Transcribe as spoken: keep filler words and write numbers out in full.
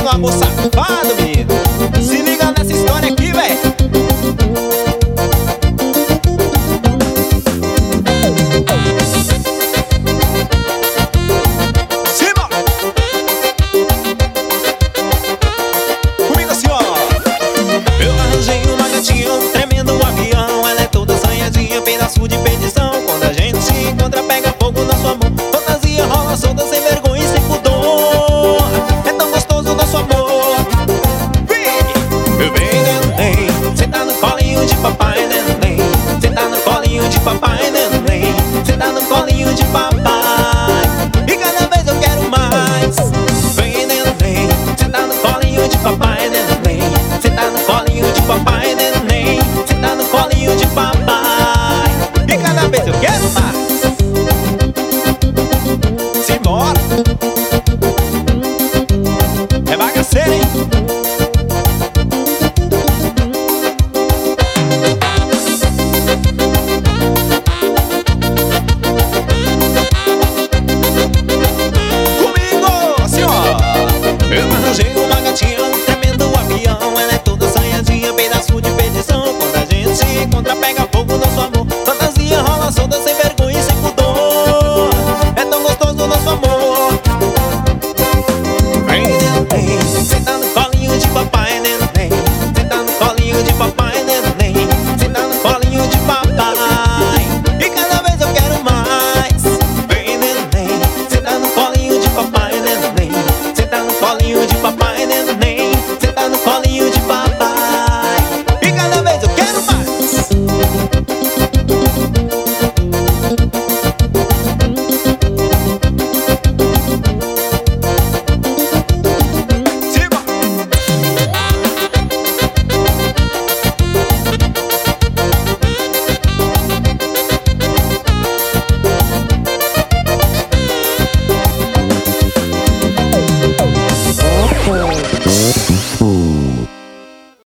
no amor safado, menino. Se liga nessa história aqui, véi. Cima! Comigo assim, ó. Eu arranjei uma gatinha, um tremendo avião. Ela é toda assanhadinha, pedaço de perdição. Quando a gente se encontra, pega fogo na sua mão. Fantasia rola solta, sem vergonha e sem pudor. É tão gostoso o nosso amor. Vem, vem, neném, cê tá no colinho de papai, neném. Cê tá no colinho de papai, neném. Cê tá no colinho de papai. E cada vez eu quero mais. Vem, neném, cê tá no colinho de papai, neném. Cê tá no colinho de papai, neném. Cê tá no colinho de papai. E cada vez eu quero mais. Simbora. É bagaceiro, hein? Comigo, assim ó. Eu arranjei uma gatinha, um tremendo avião. Ela é toda assanhadinha, pedaço de perdição. Quando a gente se encontra, pega